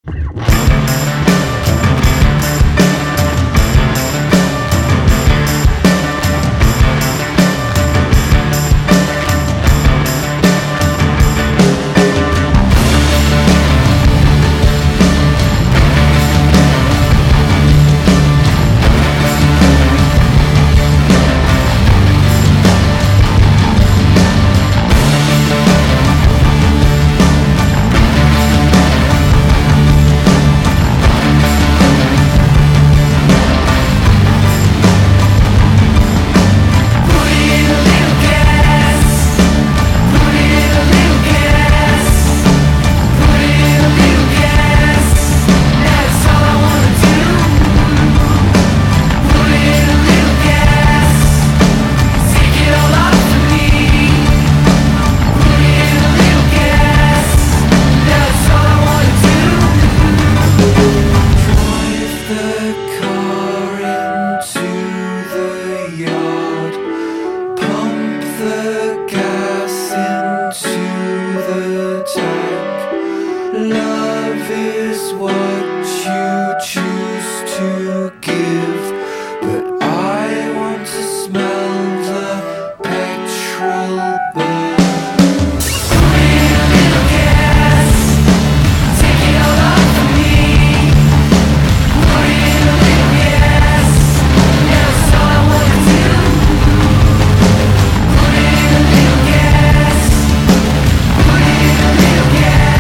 Love is what you choose to give, but I want to smell the petrol burn. Put in a little gas, take it all off of me. Put in a little gas, that's all I wanna do. Put in a little gas, put in a little gas.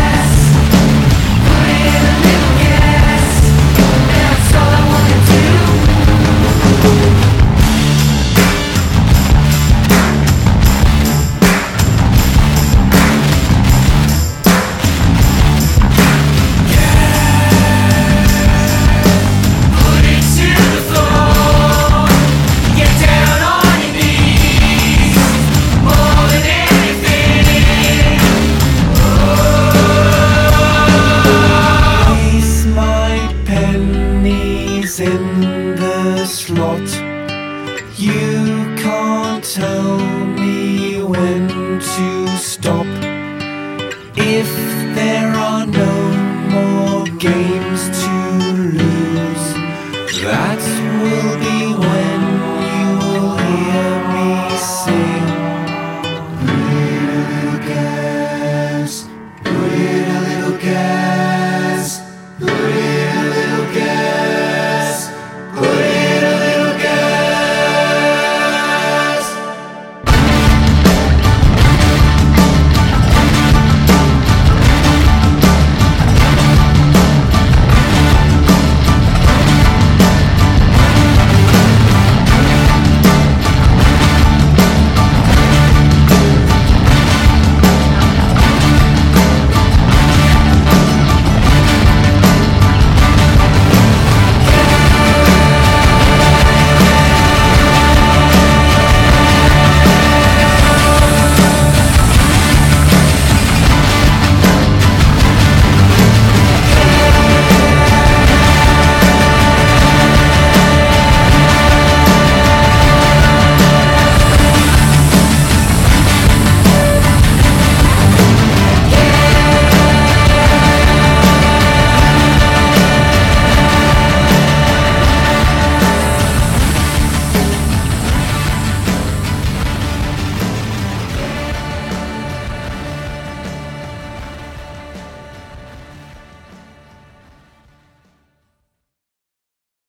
In the slot, you can't tell me when to stop. If there are no more games